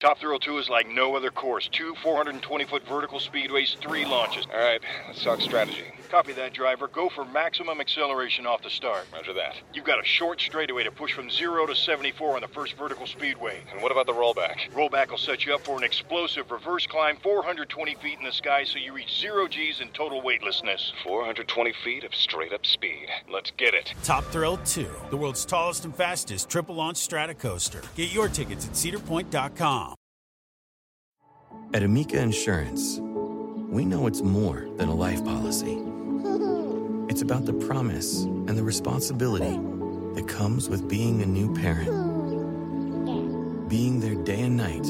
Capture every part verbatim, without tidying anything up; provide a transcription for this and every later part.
Top Thrill two is like no other course. Two four hundred twenty foot vertical speedways, three launches. All right, let's talk strategy. Copy that, driver. Go for maximum acceleration off the start. Roger that. You've got a short straightaway to push from zero to seventy-four on the first vertical speedway. And what about the rollback? Rollback will set you up for an explosive reverse climb four hundred twenty feet in the sky so you reach zero G's in total weightlessness. four hundred twenty feet of straight-up speed. Let's get it. Top Thrill two, the world's tallest and fastest triple-launch stratocoaster. Get your tickets at cedar point dot com. At Amica Insurance, we know it's more than a life policy. It's about the promise and the responsibility that comes with being a new parent. Being there day and night.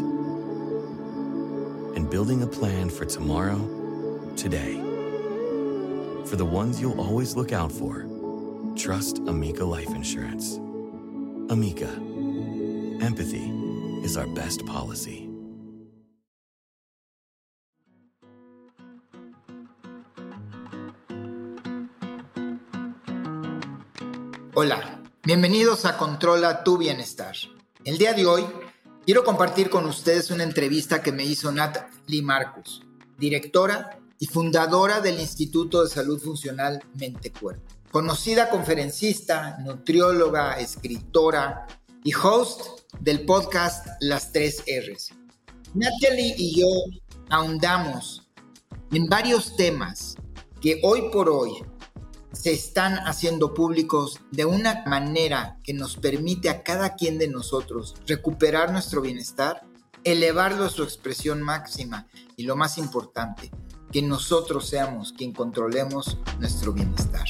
And building a plan for tomorrow, today. For the ones you'll always look out for, trust Amica Life Insurance. Amica. Empathy is our best policy. Hola, bienvenidos a Controla tu Bienestar. El día de hoy quiero compartir con ustedes una entrevista que me hizo Natalie Marcus, directora y fundadora del Instituto de Salud Funcional Mente Cuerpo, conocida conferencista, nutrióloga, escritora y host del podcast Las Tres R's. Natalie y yo ahondamos en varios temas que hoy por hoy se están haciendo públicos de una manera que nos permite a cada quien de nosotros recuperar nuestro bienestar, elevarlo a su expresión máxima y, lo más importante, que nosotros seamos quien controlemos nuestro bienestar.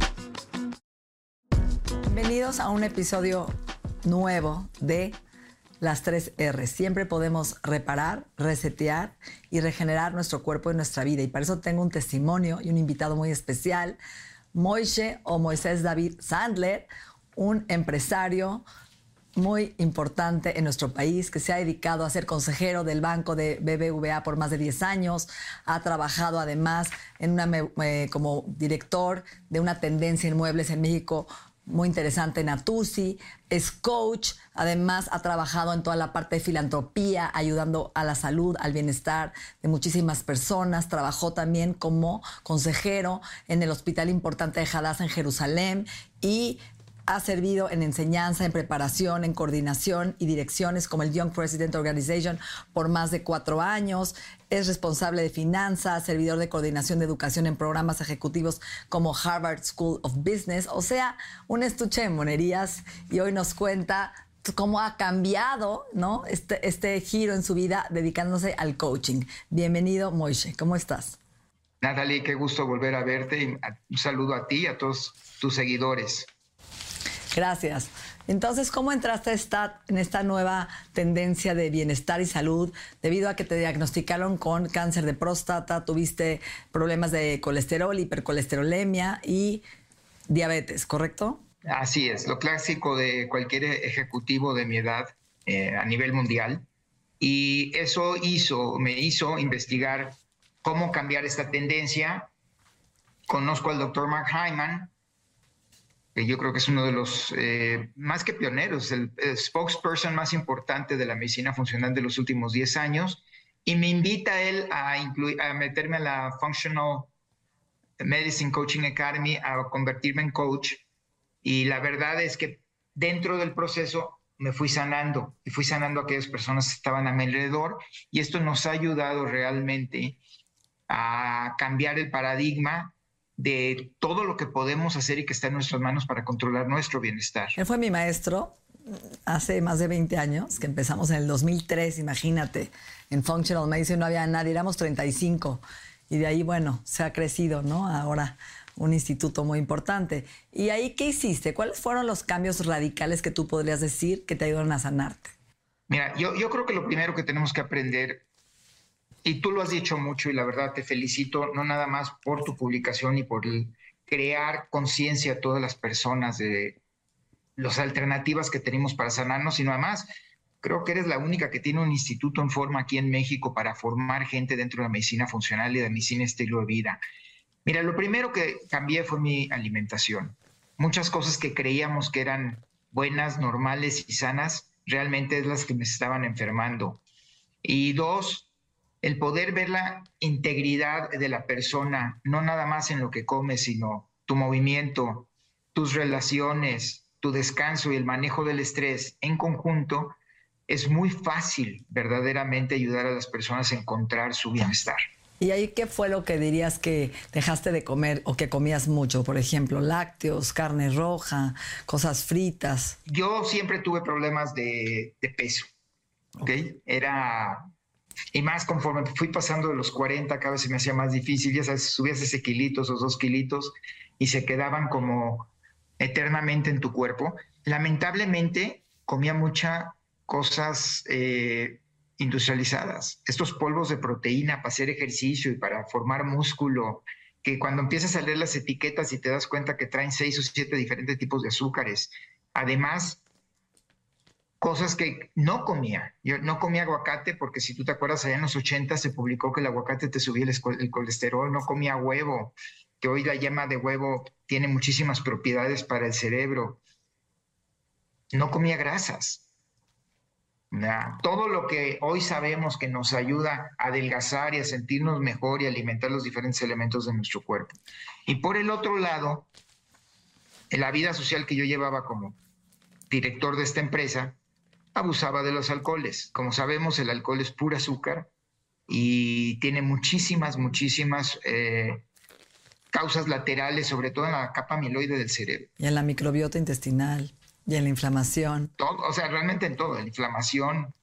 Bienvenidos a un episodio nuevo de Las Tres R's. Siempre podemos reparar, resetear y regenerar nuestro cuerpo y nuestra vida. Y para eso tengo un testimonio y un invitado muy especial, Moishe o Moisés David Sandler, un empresario muy importante en nuestro país que se ha dedicado a ser consejero del banco de B B V A por más de diez años. Ha trabajado además en una, eh, como director de una tendencia en muebles en México muy interesante, Natuzzi. Es coach, además ha trabajado en toda la parte de filantropía, ayudando a la salud, al bienestar de muchísimas personas. Trabajó también como consejero en el hospital importante de Hadassah en Jerusalén y ha servido en enseñanza, en preparación, en coordinación y direcciones como el Young President Organization por más de cuatro años. Es responsable de finanzas, servidor de coordinación de educación en programas ejecutivos como Harvard School of Business. O sea, un estuche de monerías, y hoy nos cuenta cómo ha cambiado, ¿no? este, este giro en su vida dedicándose al coaching. Bienvenido, Moishe. ¿Cómo estás? Natalie, qué gusto volver a verte. Y un saludo a ti y a todos tus seguidores. Gracias. Entonces, ¿cómo entraste a esta, en esta nueva tendencia de bienestar y salud debido a que te diagnosticaron con cáncer de próstata, tuviste problemas de colesterol, hipercolesterolemia y diabetes, ¿correcto? Así es, lo clásico de cualquier ejecutivo de mi edad eh, a nivel mundial. Y eso hizo, me hizo investigar cómo cambiar esta tendencia. Conozco al doctor Mark Hyman, que yo creo que es uno de los, eh, más que pioneros, el, el spokesperson más importante de la medicina funcional de los últimos diez años, y me invita a él a, incluir, a meterme a la Functional Medicine Coaching Academy, a convertirme en coach, y la verdad es que dentro del proceso me fui sanando, y fui sanando a aquellas personas que estaban a mi alrededor, y esto nos ha ayudado realmente a cambiar el paradigma de todo lo que podemos hacer y que está en nuestras manos para controlar nuestro bienestar. Él fue mi maestro hace más de veinte años, que empezamos en el dos mil tres, imagínate, en Functional Medicine no había nadie, éramos treinta y cinco, y de ahí, bueno, se ha crecido, ¿no? Ahora un instituto muy importante. ¿Y ahí qué hiciste? ¿Cuáles fueron los cambios radicales que tú podrías decir que te ayudaron a sanarte? Mira, yo, yo creo que lo primero que tenemos que aprender, y tú lo has dicho mucho y la verdad te felicito, no nada más por tu publicación y por el crear conciencia a todas las personas de las alternativas que tenemos para sanarnos, sino además creo que eres la única que tiene un instituto en forma aquí en México para formar gente dentro de la medicina funcional y de la medicina estilo de vida. Mira, lo primero que cambié fue mi alimentación. Muchas cosas que creíamos que eran buenas, normales y sanas, realmente es las que me estaban enfermando. Y dos, el poder ver la integridad de la persona, no nada más en lo que come, sino tu movimiento, tus relaciones, tu descanso y el manejo del estrés en conjunto, es muy fácil verdaderamente ayudar a las personas a encontrar su bienestar. ¿Y ahí qué fue lo que dirías que dejaste de comer o que comías mucho? Por ejemplo, lácteos, carne roja, cosas fritas. Yo siempre tuve problemas de, de peso, ¿ok? Era... Y más conforme fui pasando de los cuarenta, cada vez se me hacía más difícil. Ya sabes, subías ese kilitos o dos kilitos y se quedaban como eternamente en tu cuerpo. Lamentablemente, comía muchas cosas eh, industrializadas. Estos polvos de proteína para hacer ejercicio y para formar músculo, que cuando empiezas a leer las etiquetas y te das cuenta que traen seis o siete diferentes tipos de azúcares. Además, cosas que no comía. Yo no comía aguacate porque, si tú te acuerdas, allá en los ochenta se publicó que el aguacate te subía el, el colesterol. No comía huevo, que hoy la yema de huevo tiene muchísimas propiedades para el cerebro. No comía grasas. Nah, todo lo que hoy sabemos que nos ayuda a adelgazar y a sentirnos mejor y alimentar los diferentes elementos de nuestro cuerpo. Y por el otro lado, en la vida social que yo llevaba como director de esta empresa, abusaba de los alcoholes. Como sabemos, el alcohol es pura azúcar y tiene muchísimas, muchísimas eh, causas laterales, sobre todo en la capa amiloide del cerebro. Y en la microbiota intestinal, y en la inflamación. Todo, o sea, realmente en todo, en la inflamación.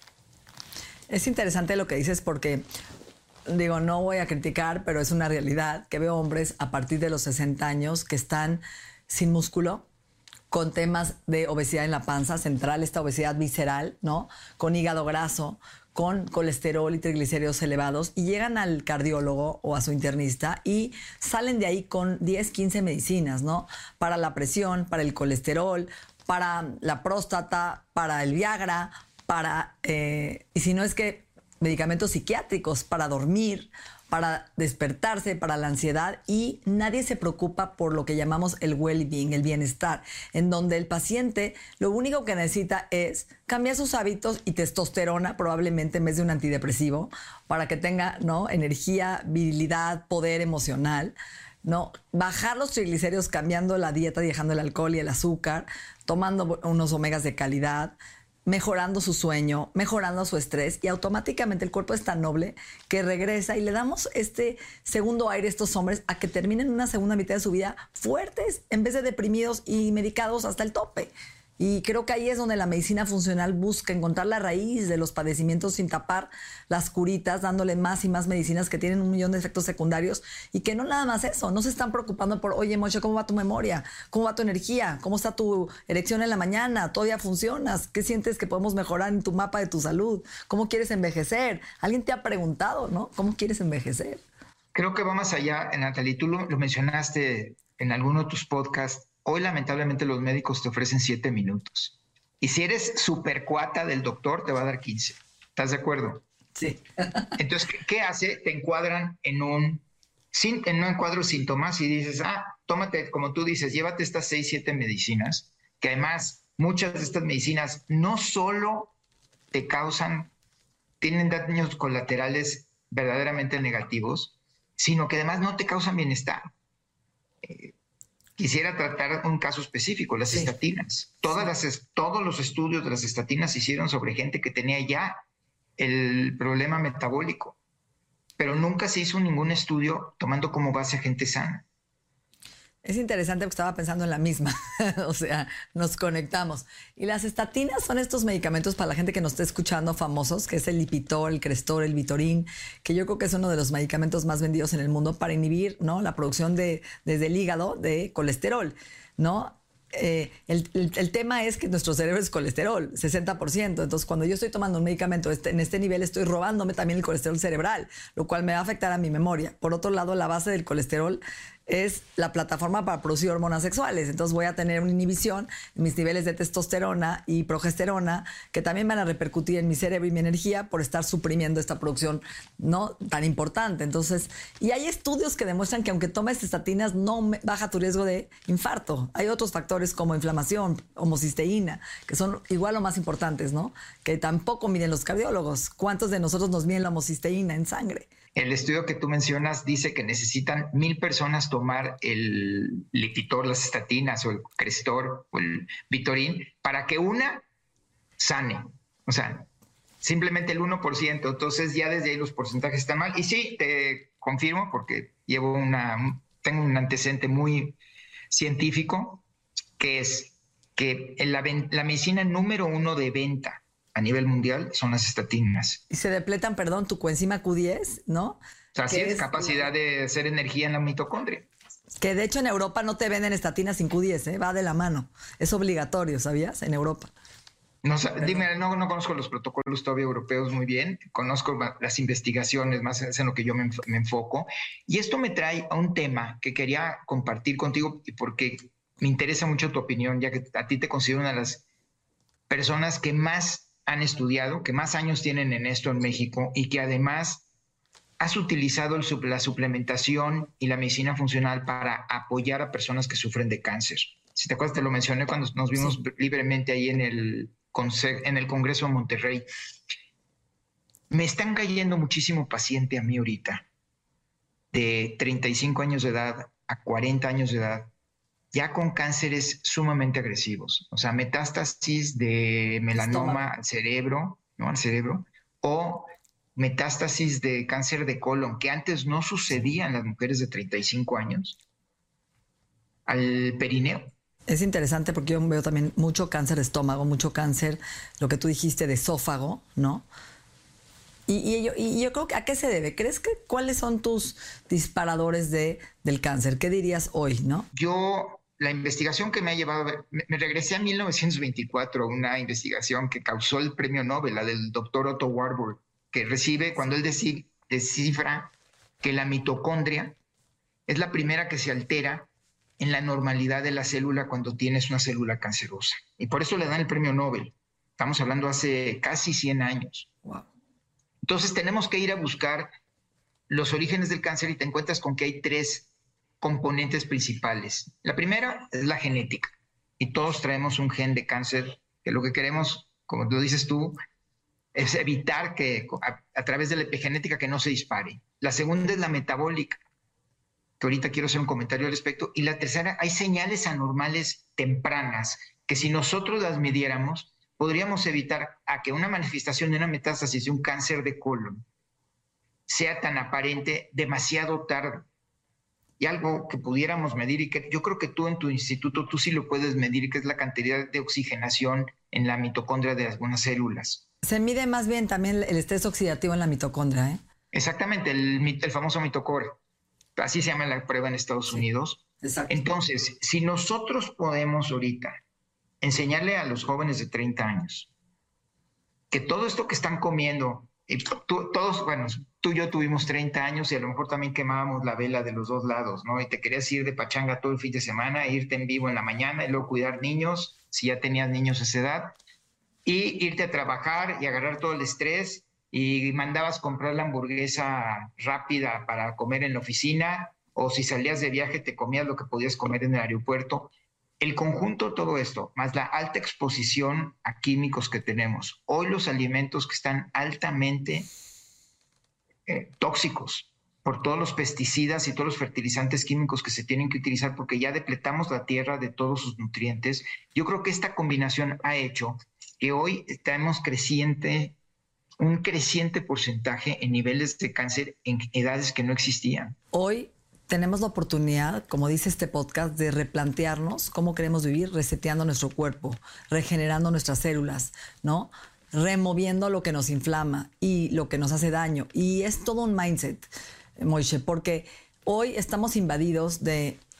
Es interesante lo que dices porque, digo, no voy a criticar, pero es una realidad que veo hombres a partir de los sesenta años que están sin músculo, con temas de obesidad en la panza central, esta obesidad visceral, ¿no? Con hígado graso, con colesterol y triglicéridos elevados, y llegan al cardiólogo o a su internista y salen de ahí con diez, quince medicinas, ¿no? Para la presión, para el colesterol, para la próstata, para el Viagra, para, eh, y si no es que medicamentos psiquiátricos para dormir, para despertarse, para la ansiedad, y nadie se preocupa por lo que llamamos el well-being, el bienestar, en donde el paciente lo único que necesita es cambiar sus hábitos y testosterona, probablemente en vez de un antidepresivo, para que tenga, ¿no?, energía, virilidad, poder emocional, ¿no? Bajar los triglicéridos cambiando la dieta, dejando el alcohol y el azúcar, tomando unos omegas de calidad, mejorando su sueño, mejorando su estrés, y automáticamente el cuerpo es tan noble que regresa y le damos este segundo aire a estos hombres a que terminen una segunda mitad de su vida fuertes en vez de deprimidos y medicados hasta el tope. Y creo que ahí es donde la medicina funcional busca encontrar la raíz de los padecimientos sin tapar las curitas, dándole más y más medicinas que tienen un millón de efectos secundarios, y que no nada más eso, no se están preocupando por, oye, Moshe, ¿cómo va tu memoria? ¿Cómo va tu energía? ¿Cómo está tu erección en la mañana? ¿Todavía funcionas? ¿Qué sientes que podemos mejorar en tu mapa de tu salud? ¿Cómo quieres envejecer? ¿Alguien te ha preguntado, no? ¿Cómo quieres envejecer? Creo que va más allá, Natalie. Tú lo, lo mencionaste en alguno de tus podcasts. Hoy, lamentablemente, los médicos te ofrecen siete minutos. Y si eres super cuata del doctor, te va a dar quince. ¿Estás de acuerdo? Sí. Entonces, ¿qué, qué hace? Te encuadran en un, en un cuadro de síntomas y dices, ah, tómate, como tú dices, llévate estas seis, siete medicinas, que además muchas de estas medicinas no solo te causan, tienen daños colaterales verdaderamente negativos, sino que además no te causan bienestar. Eh, Quisiera tratar un caso específico, las sí. estatinas. Todas sí. las, todos los estudios de las estatinas se hicieron sobre gente que tenía ya el problema metabólico, pero nunca se hizo ningún estudio tomando como base a gente sana. Es interesante porque estaba pensando en la misma, o sea, nos conectamos. Y las estatinas son estos medicamentos para la gente que nos está escuchando famosos, que es el Lipitor, el Crestor, el Vitorin, que yo creo que es uno de los medicamentos más vendidos en el mundo para inhibir, ¿no?, la producción de, desde el hígado de colesterol, ¿no? Eh, el, el, el tema es que nuestro cerebro es colesterol, sesenta por ciento. Entonces, cuando yo estoy tomando un medicamento este, en este nivel, estoy robándome también el colesterol cerebral, lo cual me va a afectar a mi memoria. Por otro lado, la base del colesterol es la plataforma para producir hormonas sexuales. Entonces voy a tener una inhibición en mis niveles de testosterona y progesterona que también van a repercutir en mi cerebro y mi energía por estar suprimiendo esta producción no tan importante. Entonces, y hay estudios que demuestran que aunque tomes estatinas no baja tu riesgo de infarto. Hay otros factores como inflamación, homocisteína, que son igual o más importantes, ¿no? Que tampoco miden los cardiólogos. ¿Cuántos de nosotros nos miden la homocisteína en sangre? El estudio que tú mencionas dice que necesitan mil personas tomar el Lipitor, las estatinas o el Crestor o el Vitorin para que una sane. O sea, simplemente el uno por ciento. Entonces ya desde ahí los porcentajes están mal. Y sí, te confirmo porque llevo una, tengo un antecedente muy científico que es que la, la medicina número uno de venta a nivel mundial son las estatinas. Y se depletan, perdón, tu coenzima Q diez, ¿no? O sea, sí es capacidad de hacer energía en la mitocondria. Que de hecho en Europa no te venden estatinas sin Q diez, ¿eh? Va de la mano. Es obligatorio, ¿sabías? En Europa. No, dime, no, no conozco los protocolos todavía europeos muy bien, conozco las investigaciones, más es en lo que yo me, me enfoco. Y esto me trae a un tema que quería compartir contigo porque me interesa mucho tu opinión, ya que a ti te considero una de las personas que más han estudiado, que más años tienen en esto en México y que además has utilizado el, la suplementación y la medicina funcional para apoyar a personas que sufren de cáncer. Si te acuerdas, te lo mencioné cuando nos vimos sí. libremente ahí en el, en el Congreso de Monterrey. Me están cayendo muchísimo paciente a mí ahorita, de treinta y cinco años de edad a cuarenta años de edad, ya con cánceres sumamente agresivos, o sea, metástasis de melanoma Estómago. al cerebro, ¿no? Al cerebro, o metástasis de cáncer de colon, que antes no sucedía en las mujeres de treinta y cinco años, al perineo. Es interesante porque yo veo también mucho cáncer de estómago, mucho cáncer, lo que tú dijiste, de esófago, ¿no? Y, y, yo, y yo creo que ¿a qué se debe? ¿Crees que cuáles son tus disparadores de, del cáncer? ¿Qué dirías hoy, no? Yo... La investigación que me ha llevado, me, me regresé a mil novecientos veinticuatro, una investigación que causó el premio Nobel, la del doctor Otto Warburg, que recibe cuando él descifra que la mitocondria es la primera que se altera en la normalidad de la célula cuando tienes una célula cancerosa. Y por eso le dan el premio Nobel. Estamos hablando hace casi cien años. Wow. Entonces tenemos que ir a buscar los orígenes del cáncer y te encuentras con que hay tres componentes principales. La primera es la genética y todos traemos un gen de cáncer que lo que queremos, como lo dices tú, es evitar que a, a través de la epigenética que no se dispare. La segunda es la metabólica, que ahorita quiero hacer un comentario al respecto. Y la tercera, hay señales anormales tempranas que si nosotros las midiéramos, podríamos evitar a que una manifestación de una metástasis de un cáncer de colon sea tan aparente demasiado tarde. Y algo que pudiéramos medir y que yo creo que tú en tu instituto tú sí lo puedes medir, que es la cantidad de oxigenación en la mitocondria de algunas células. Se mide más bien también el estrés oxidativo en la mitocondria, ¿eh? Exactamente, el, el famoso mitocore. Así se llama la prueba en Estados sí, Unidos. Exacto. Entonces, si nosotros podemos ahorita enseñarle a los jóvenes de treinta años que todo esto que están comiendo, y tú, todos, bueno, tú y yo tuvimos treinta años y a lo mejor también quemábamos la vela de los dos lados, ¿no? Y te querías ir de pachanga todo el fin de semana, irte en vivo en la mañana y luego cuidar niños, si ya tenías niños a esa edad, y irte a trabajar y agarrar todo el estrés y mandabas comprar la hamburguesa rápida para comer en la oficina o si salías de viaje te comías lo que podías comer en el aeropuerto. El conjunto de todo esto, más la alta exposición a químicos que tenemos, hoy los alimentos que están altamente eh, tóxicos por todos los pesticidas y todos los fertilizantes químicos que se tienen que utilizar porque ya depletamos la tierra de todos sus nutrientes, yo creo que esta combinación ha hecho que hoy estamos creciente, un creciente porcentaje en niveles de cáncer en edades que no existían. Hoy tenemos la oportunidad, como dice este podcast, de replantearnos cómo queremos vivir, reseteando nuestro cuerpo, regenerando nuestras células, ¿no? Removiendo lo que nos inflama y lo que nos hace daño. Y es todo un mindset, Moishe, porque hoy estamos invadidos de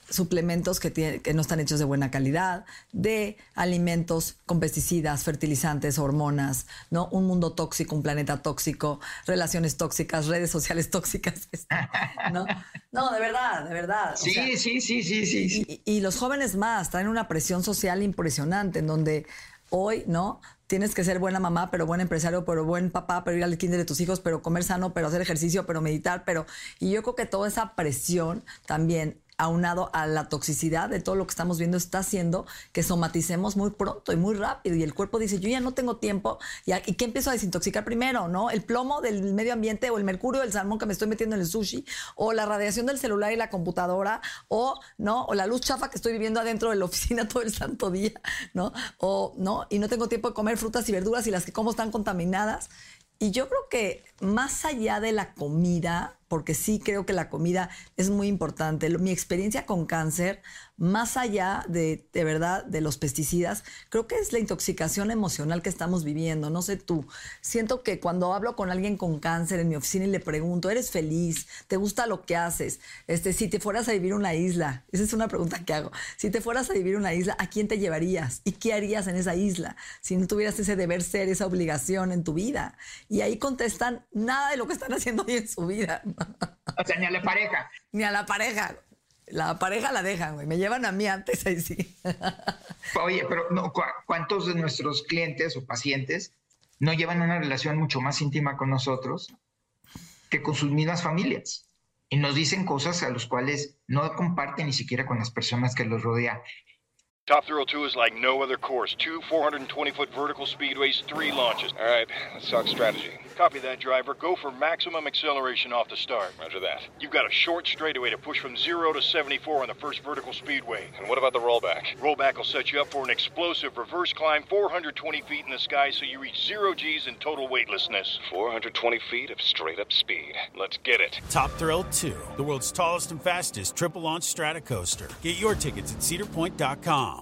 suplementos que, tiene, que no están hechos de buena calidad, de alimentos con pesticidas, fertilizantes, hormonas, ¿no? Un mundo tóxico, un planeta tóxico, relaciones tóxicas, redes sociales tóxicas, ¿no? No, de verdad, de verdad. Sí, o sea, sí, sí, sí, sí, sí. Y, y los jóvenes más traen una presión social impresionante en donde hoy, ¿no? Tienes que ser buena mamá, pero buen empresario, pero buen papá, pero ir al kinder de tus hijos, pero comer sano, pero hacer ejercicio, pero meditar, pero... Y yo creo que toda esa presión también, aunado a la toxicidad de todo lo que estamos viendo, está haciendo que somaticemos muy pronto y muy rápido. Y el cuerpo dice, yo ya no tengo tiempo. ¿Y, a, ¿y qué empiezo a desintoxicar primero? ¿No? El plomo del medio ambiente, o el mercurio del salmón que me estoy metiendo en el sushi, o la radiación del celular y la computadora, o, ¿no? O la luz chafa que estoy viviendo adentro de la oficina todo el santo día, ¿no? O, ¿no? Y no tengo tiempo de comer frutas y verduras y las que como están contaminadas. Y yo creo que más allá de la comida, porque sí creo que la comida es muy importante, mi experiencia con cáncer, más allá de, de verdad, de los pesticidas, creo que es la intoxicación emocional que estamos viviendo. No sé tú, siento que cuando hablo con alguien con cáncer en mi oficina y le pregunto, ¿eres feliz? ¿Te gusta lo que haces? Este, si te fueras a vivir a una isla, esa es una pregunta que hago, si te fueras a vivir a una isla, ¿a quién te llevarías? ¿Y qué harías en esa isla si no tuvieras ese deber ser, esa obligación en tu vida? Y ahí contestan nada de lo que están haciendo hoy en su vida. O sea, ni a la pareja. Ni a la pareja. La pareja la dejan, güey. Me llevan a mí antes, ahí sí. Oye, pero no, ¿cu ¿cuántos de nuestros clientes o pacientes no llevan una relación mucho más íntima con nosotros que con sus mismas familias? Y nos dicen cosas a las cuales no comparten ni siquiera con las personas que los rodean. Top Thrill two is like no other course. Two four hundred twenty foot vertical speedways, three launches. All right, let's talk strategy. Copy that, driver. Go for maximum acceleration off the start. Roger that. You've got a short straightaway to push from zero to seventy-four on the first vertical speedway. And what about the rollback? Rollback will set you up for an explosive reverse climb four hundred twenty feet in the sky so you reach zero G's and total weightlessness. four hundred twenty feet of straight-up speed. Let's get it. Top Thrill two, the world's tallest and fastest triple-launch Stratocoaster. Get your tickets at cedar point dot com.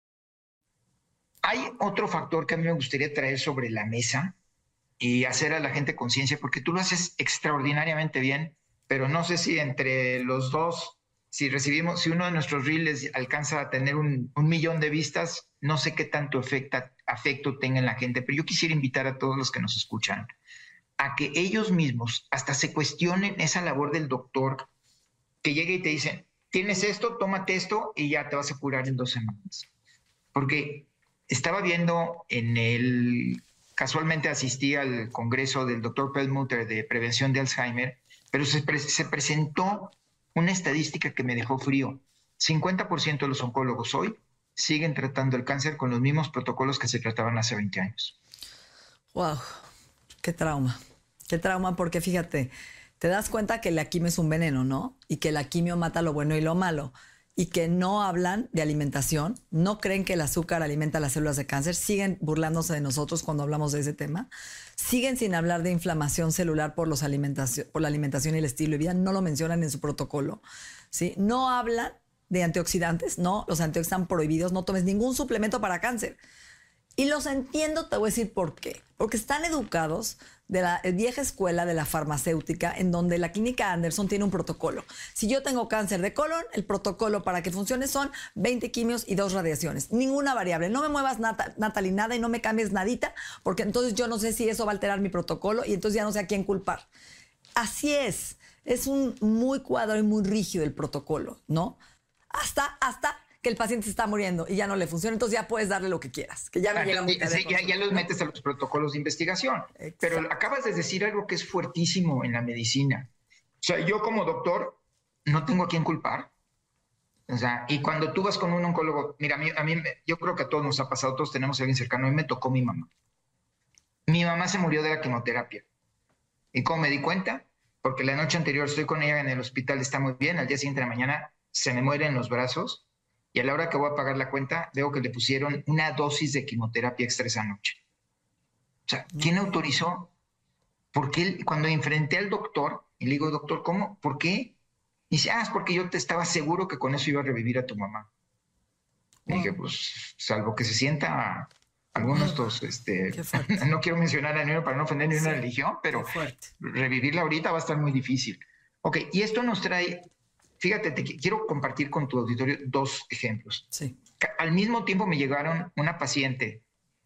Hay otro factor que a mí me gustaría traer sobre la mesa y hacer a la gente conciencia, porque tú lo haces extraordinariamente bien, pero no sé si entre los dos, si recibimos, si uno de nuestros reels alcanza a tener un, un millón de vistas, no sé qué tanto efecta, afecto tenga en la gente, pero yo quisiera invitar a todos los que nos escuchan a que ellos mismos hasta se cuestionen esa labor del doctor que llegue y te dice, tienes esto, tómate esto y ya te vas a curar en dos semanas. Porque estaba viendo en el... Casualmente asistí al congreso del doctor Perlmutter de prevención de Alzheimer, pero se, pre se presentó una estadística que me dejó frío. cincuenta por ciento de los oncólogos hoy siguen tratando el cáncer con los mismos protocolos que se trataban hace veinte años. Wow, qué trauma. Qué trauma, porque fíjate, te das cuenta que la quimio es un veneno, ¿no? Y que la quimio mata lo bueno y lo malo. Y que no hablan de alimentación, no creen que el azúcar alimenta las células de cáncer, siguen burlándose de nosotros cuando hablamos de ese tema, siguen sin hablar de inflamación celular por, los alimentación, por la alimentación y el estilo de vida, no lo mencionan en su protocolo, ¿sí? No hablan de antioxidantes, no, los antioxidantes están prohibidos, no tomes ningún suplemento para cáncer. Y los entiendo, te voy a decir por qué. Porque están educados de la vieja escuela de la farmacéutica, en donde la clínica Anderson tiene un protocolo. Si yo tengo cáncer de colon, el protocolo para que funcione son veinte quimios y dos radiaciones. Ninguna variable. No me muevas, Nat Natalie, nada, y no me cambies nadita, porque entonces yo no sé si eso va a alterar mi protocolo y entonces ya no sé a quién culpar. Así es. Es un muy cuadrado y muy rígido el protocolo, ¿no? Hasta, hasta... que el paciente se está muriendo y ya no le funciona, entonces ya puedes darle lo que quieras, que ya no llega sí, sí, ya, ya los metes a los protocolos de investigación. Exacto. Pero acabas de decir algo que es fuertísimo en la medicina. O sea, yo como doctor no tengo a quién culpar. O sea, y cuando tú vas con un oncólogo, mira, a mí, a mí yo creo que a todos nos ha pasado, todos tenemos a alguien cercano. A mí me tocó mi mamá. Mi mamá se murió de la quimioterapia. ¿Y cómo me di cuenta? Porque la noche anterior estoy con ella en el hospital, está muy bien, al día siguiente de la mañana se me muere en los brazos. Y a la hora que voy a pagar la cuenta, veo que le pusieron una dosis de quimioterapia extra esa noche. O sea, ¿quién autorizó? Porque él, cuando enfrenté al doctor, y le digo, doctor, ¿cómo? ¿Por qué? Y dice, ah, es porque yo te estaba seguro que con eso iba a revivir a tu mamá. Y dije, pues, salvo que se sienta algunos de estos, este, no quiero mencionar a ninguno para no ofender ni una sí, religión, pero revivirla ahorita va a estar muy difícil. Ok, y esto nos trae fíjate, te quiero compartir con tu auditorio dos ejemplos. Sí. Al mismo tiempo me llegaron una paciente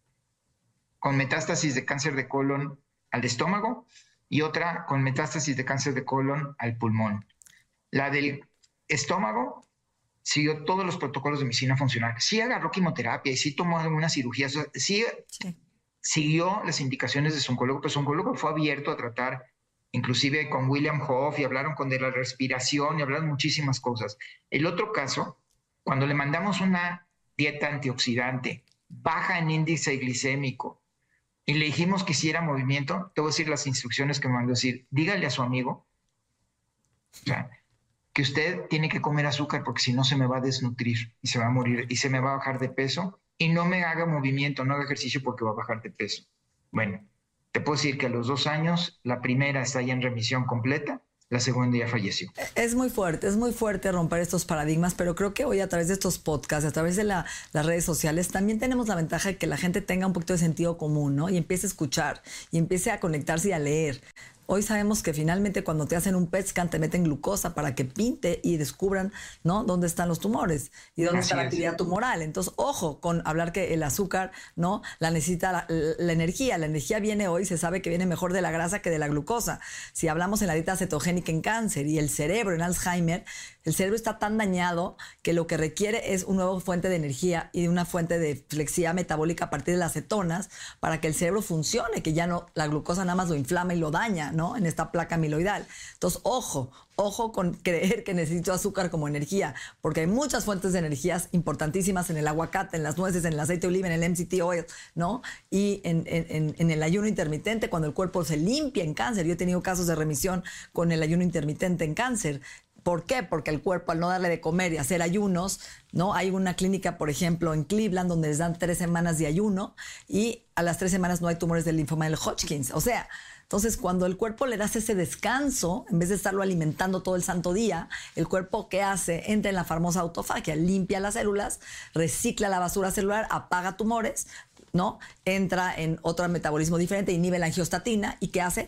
con metástasis de cáncer de colon al estómago y otra con metástasis de cáncer de colon al pulmón. La del estómago siguió todos los protocolos de medicina funcional. Sí agarró quimioterapia y sí tomó algunas cirugías. Sí, sí. Siguió las indicaciones de su oncólogo, pero su oncólogo fue abierto a tratar, inclusive con William Hoff, y hablaron con de la respiración y hablaron muchísimas cosas. El otro caso, cuando le mandamos una dieta antioxidante, baja en índice glicémico, y le dijimos que hiciera movimiento, te voy a decir las instrucciones que me mandó a decir, dígale a su amigo, o sea, que usted tiene que comer azúcar porque si no se me va a desnutrir y se va a morir y se me va a bajar de peso, y no me haga movimiento, no haga ejercicio porque va a bajar de peso. Bueno, te puedo decir que a los dos años, la primera está ya en remisión completa, la segunda ya falleció. Es muy fuerte, es muy fuerte romper estos paradigmas, pero creo que hoy a través de estos podcasts, a través de la, las redes sociales, también tenemos la ventaja de que la gente tenga un poquito de sentido común, ¿no? Y empiece a escuchar, y empiece a conectarse y a leer. Hoy sabemos que finalmente cuando te hacen un P E T scan te meten glucosa para que pinte y descubran, ¿no?, dónde están los tumores y dónde Así está la actividad es. tumoral. Entonces, ojo con hablar que el azúcar, ¿no?, la necesita la, la energía. La energía viene hoy, se sabe que viene mejor de la grasa que de la glucosa. Si hablamos en la dieta cetogénica en cáncer y el cerebro en Alzheimer, el cerebro está tan dañado que lo que requiere es una nueva fuente de energía y una fuente de flexibilidad metabólica a partir de las cetonas para que el cerebro funcione, que ya no, la glucosa nada más lo inflama y lo daña, ¿no?, en esta placa amiloidal. Entonces, ojo, ojo con creer que necesito azúcar como energía, porque hay muchas fuentes de energías importantísimas en el aguacate, en las nueces, en el aceite de oliva, en el M C T oil, ¿no? Y en, en, en el ayuno intermitente, cuando el cuerpo se limpia en cáncer. Yo he tenido casos de remisión con el ayuno intermitente en cáncer. ¿Por qué? Porque el cuerpo, al no darle de comer y hacer ayunos, ¿no? Hay una clínica, por ejemplo, en Cleveland, donde les dan tres semanas de ayuno y a las tres semanas no hay tumores del linfoma del Hodgkin. O sea, entonces cuando el cuerpo le das ese descanso, en vez de estarlo alimentando todo el santo día, el cuerpo, ¿qué hace? Entra en la famosa autofagia, limpia las células, recicla la basura celular, apaga tumores, ¿no? Entra en otro metabolismo diferente, inhibe la angiostatina y ¿qué hace?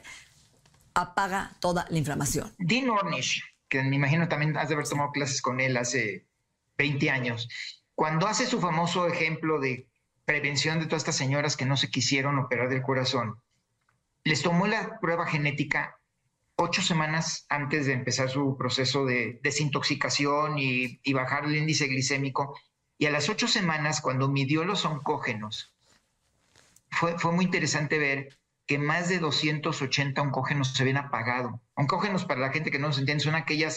Apaga toda la inflamación. Dean Ornish, que me imagino también has de haber tomado clases con él hace veinte años, cuando hace su famoso ejemplo de prevención de todas estas señoras que no se quisieron operar del corazón, les tomó la prueba genética ocho semanas antes de empezar su proceso de desintoxicación y, y bajar el índice glicémico, y a las ocho semanas, cuando midió los oncógenos, fue, fue muy interesante ver que más de doscientos ochenta oncógenos se habían apagado. Oncógenos, para la gente que no los entiende, son aquellas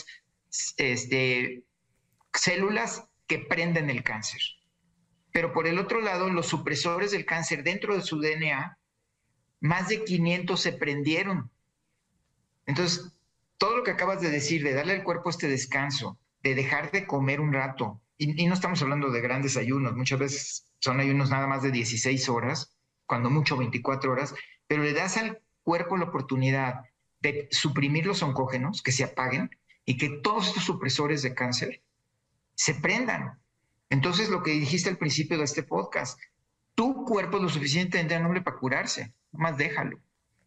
este, células que prenden el cáncer. Pero por el otro lado, los supresores del cáncer dentro de su D N A, más de quinientos se prendieron. Entonces, todo lo que acabas de decir, de darle al cuerpo este descanso, de dejar de comer un rato, y, y no estamos hablando de grandes ayunos, muchas veces son ayunos nada más de dieciséis horas, cuando mucho veinticuatro horas, pero le das al cuerpo la oportunidad de suprimir los oncógenos, que se apaguen, y que todos estos supresores de cáncer se prendan. Entonces, lo que dijiste al principio de este podcast, tu cuerpo es lo suficientemente noble para curarse, nomás déjalo.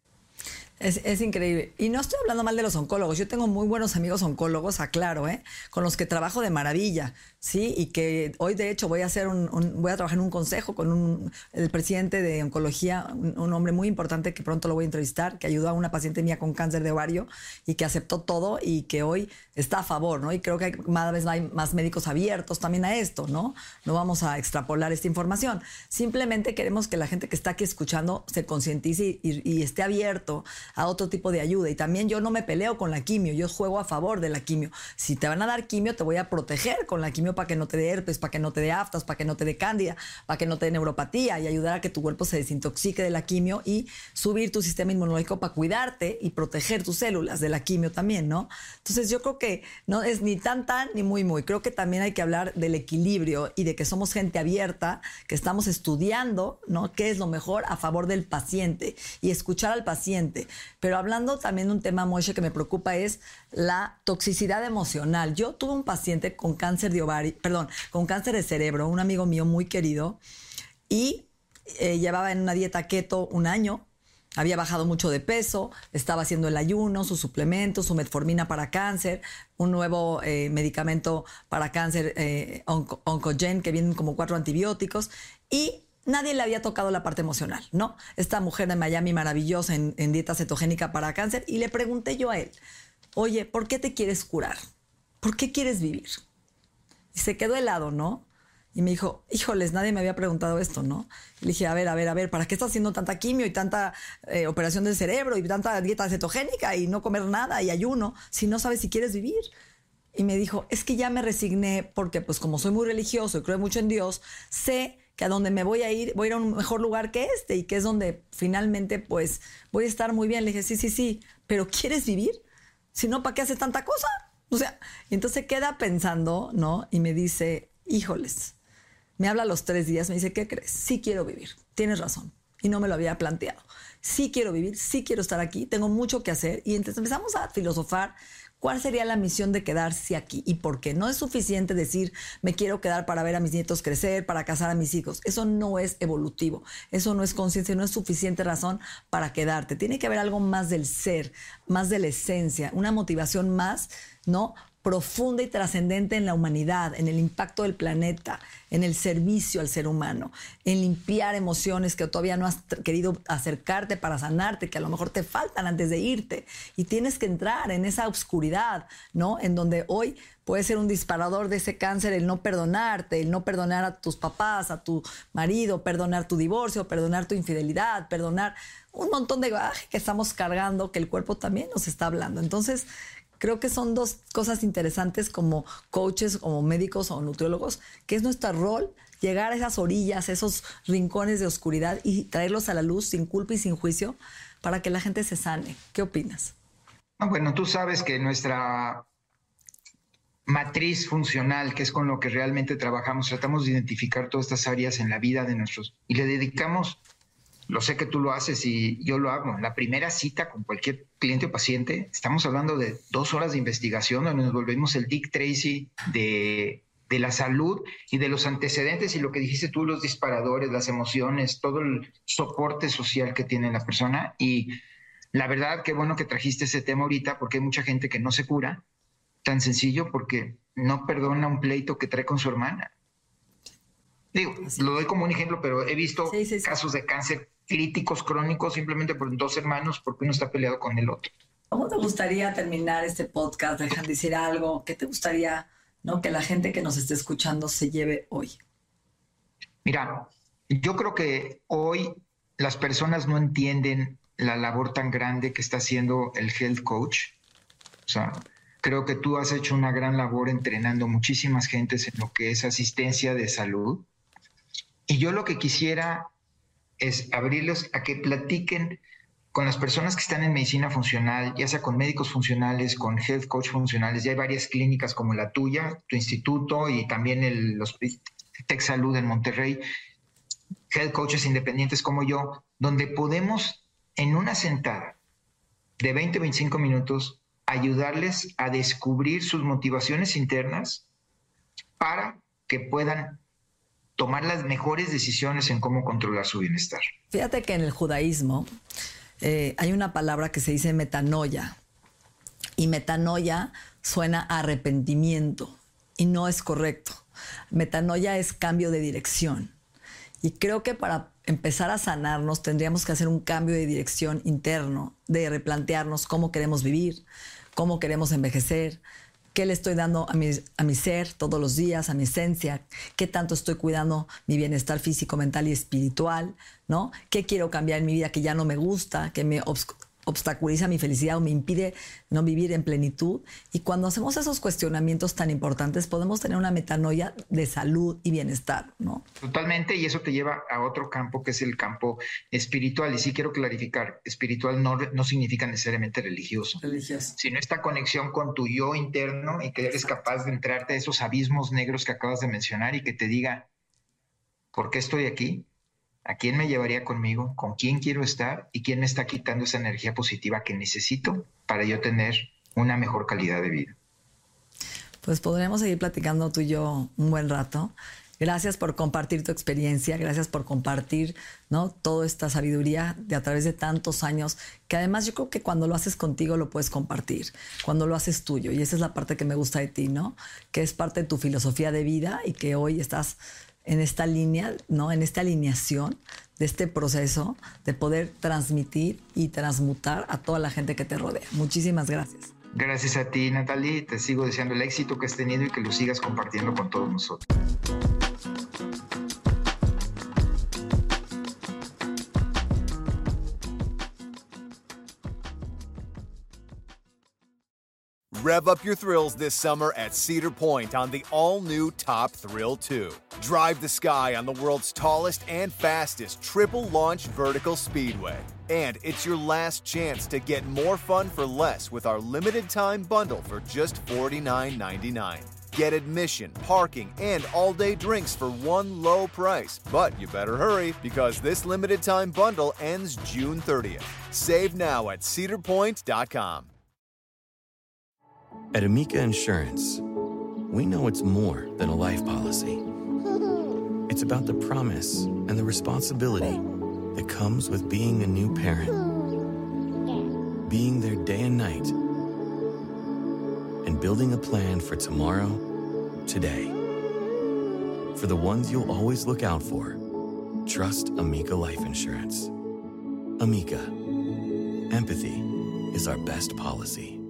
Es, es increíble. Y no estoy hablando mal de los oncólogos. Yo tengo muy buenos amigos oncólogos, aclaro, ¿eh? Con los que trabajo de maravilla, ¿sí? Y que hoy, de hecho, voy a hacer un, un voy a trabajar en un consejo con un, el presidente de oncología, un, un hombre muy importante que pronto lo voy a entrevistar, que ayudó a una paciente mía con cáncer de ovario y que aceptó todo y que hoy está a favor, ¿no? Y creo que hay, cada vez hay más médicos abiertos también a esto, ¿no? No vamos a extrapolar esta información. Simplemente queremos que la gente que está aquí escuchando se concientice y, y, y esté abierto a otro tipo de ayuda. Y también yo no me peleo con la quimio, yo juego a favor de la quimio. Si te van a dar quimio, te voy a proteger con la quimio para que no te dé herpes, para que no te dé aftas, para que no te dé cándida, para que no te dé neuropatía y ayudar a que tu cuerpo se desintoxique de la quimio y subir tu sistema inmunológico para cuidarte y proteger tus células de la quimio también, ¿no? Entonces yo creo que no es ni tan tan ni muy muy. Creo que también hay que hablar del equilibrio y de que somos gente abierta, que estamos estudiando, ¿no?, qué es lo mejor a favor del paciente y escuchar al paciente. Pero hablando también de un tema, Moishe, que me preocupa es la toxicidad emocional. Yo tuve un paciente con cáncer de ovario, perdón, con cáncer de cerebro, un amigo mío muy querido, y eh, llevaba en una dieta keto un año, había bajado mucho de peso, estaba haciendo el ayuno, sus suplementos, su metformina para cáncer, un nuevo eh, medicamento para cáncer, eh, onco, Oncogen, que vienen como cuatro antibióticos, y nadie le había tocado la parte emocional, ¿no? Esta mujer de Miami maravillosa en, en dieta cetogénica para cáncer, y le pregunté yo a él, oye, ¿por qué te quieres curar? ¿Por qué quieres vivir? Y se quedó helado, ¿no? Y me dijo, híjoles, nadie me había preguntado esto, ¿no? Y le dije, a ver, a ver, a ver, ¿para qué estás haciendo tanta quimio y tanta eh, operación del cerebro y tanta dieta cetogénica y no comer nada y ayuno si no sabes si quieres vivir? Y me dijo, es que ya me resigné porque pues como soy muy religioso y creo mucho en Dios, sé que a donde me voy a ir, voy a ir a un mejor lugar que este y que es donde finalmente pues voy a estar muy bien. Le dije, sí, sí, sí, pero ¿quieres vivir? Si no, ¿para qué haces tanta cosa? O sea, y entonces queda pensando, ¿no? Y me dice, híjoles, me habla a los tres días, me dice, ¿qué crees? Sí quiero vivir, tienes razón. Y no me lo había planteado. Sí quiero vivir, sí quiero estar aquí, tengo mucho que hacer. Y entonces empezamos a filosofar cuál sería la misión de quedarse aquí y por qué. No es suficiente decir, me quiero quedar para ver a mis nietos crecer, para casar a mis hijos. Eso no es evolutivo, eso no es conciencia, no es suficiente razón para quedarte. Tiene que haber algo más del ser, más de la esencia, una motivación más, ¿no?, profunda y trascendente en la humanidad, en el impacto del planeta, en el servicio al ser humano, en limpiar emociones que todavía no has querido acercarte para sanarte, que a lo mejor te faltan antes de irte. Y tienes que entrar en esa oscuridad, ¿no? En donde hoy puede ser un disparador de ese cáncer el no perdonarte, el no perdonar a tus papás, a tu marido, perdonar tu divorcio, perdonar tu infidelidad, perdonar un montón de bagaje que estamos cargando, que el cuerpo también nos está hablando. Entonces, creo que son dos cosas interesantes como coaches, como médicos o nutriólogos, que es nuestro rol llegar a esas orillas, esos rincones de oscuridad y traerlos a la luz sin culpa y sin juicio para que la gente se sane. ¿Qué opinas? Bueno, tú sabes que nuestra matriz funcional, que es con lo que realmente trabajamos, tratamos de identificar todas estas áreas en la vida de nuestros y le dedicamos. Lo sé que tú lo haces y yo lo hago. La primera cita con cualquier cliente o paciente, estamos hablando de dos horas de investigación donde nos volvemos el Dick Tracy de, de la salud y de los antecedentes y lo que dijiste tú, los disparadores, las emociones, todo el soporte social que tiene la persona. Y la verdad, qué bueno que trajiste ese tema ahorita porque hay mucha gente que no se cura. Tan sencillo porque no perdona un pleito que trae con su hermana. Digo, Así lo doy como un ejemplo, pero he visto sí, sí, sí. casos de cáncer críticos, crónicos, simplemente por dos hermanos, porque uno está peleado con el otro. ¿Cómo te gustaría terminar este podcast? Dejan decir algo. ¿Qué te gustaría, no, que la gente que nos esté escuchando se lleve hoy? Mira, yo creo que hoy las personas no entienden la labor tan grande que está haciendo el health coach. O sea, creo que tú has hecho una gran labor entrenando muchísimas gentes en lo que es asistencia de salud. Y yo lo que quisiera es abrirlos a que platiquen con las personas que están en medicina funcional, ya sea con médicos funcionales, con health coach funcionales. Ya hay varias clínicas como la tuya, tu instituto y también el los Tech Salud en Monterrey, health coaches independientes como yo, donde podemos en una sentada de veinte a veinticinco minutos ayudarles a descubrir sus motivaciones internas para que puedan tomar las mejores decisiones en cómo controlar su bienestar. Fíjate que en el judaísmo eh, hay una palabra que se dice metanoia. Y metanoia suena a arrepentimiento y no es correcto. Metanoia es cambio de dirección. Y creo que para empezar a sanarnos tendríamos que hacer un cambio de dirección interno, de replantearnos cómo queremos vivir, cómo queremos envejecer, qué le estoy dando a mi, a mi ser todos los días, a mi esencia, qué tanto estoy cuidando mi bienestar físico, mental y espiritual, ¿no? ¿Qué quiero cambiar en mi vida que ya no me gusta, que me obs- obstaculiza mi felicidad o me impide no vivir en plenitud? Y cuando hacemos esos cuestionamientos tan importantes, podemos tener una metanoia de salud y bienestar, ¿no? Totalmente, y eso te lleva a otro campo que es el campo espiritual. Y sí quiero clarificar, espiritual no, no significa necesariamente religioso, religioso, sino esta conexión con tu yo interno y que eres capaz de entrarte a esos abismos negros que acabas de mencionar y que te diga, ¿por qué estoy aquí? ¿A quién me llevaría conmigo? ¿Con quién quiero estar? ¿Y quién me está quitando esa energía positiva que necesito para yo tener una mejor calidad de vida? Pues podremos seguir platicando tú y yo un buen rato. Gracias por compartir tu experiencia, gracias por compartir, ¿no?, toda esta sabiduría de a través de tantos años, que además yo creo que cuando lo haces contigo lo puedes compartir, cuando lo haces tuyo. Y esa es la parte que me gusta de ti, ¿no? Que es parte de tu filosofía de vida y que hoy estás en esta línea, ¿no?, en esta alineación de este proceso de poder transmitir y transmutar a toda la gente que te rodea. Muchísimas gracias. Gracias a ti, Natalie. Te sigo deseando el éxito que has tenido y que lo sigas compartiendo con todos nosotros. Rev up your thrills this summer at Cedar Point on the all-new Top Thrill two. Drive the sky on the world's tallest and fastest triple-launch vertical speedway. And it's your last chance to get more fun for less with our limited-time bundle for just forty-nine ninety-nine. Get admission, parking, and all-day drinks for one low price. But you better hurry because this limited-time bundle ends June thirtieth. Save now at cedar point dot com. At Amica Insurance, we know it's more than a life policy. It's about the promise and the responsibility that comes with being a new parent. Being there day and night. And building a plan for tomorrow, today. For the ones you'll always look out for, trust Amica Life Insurance. Amica. Empathy is our best policy.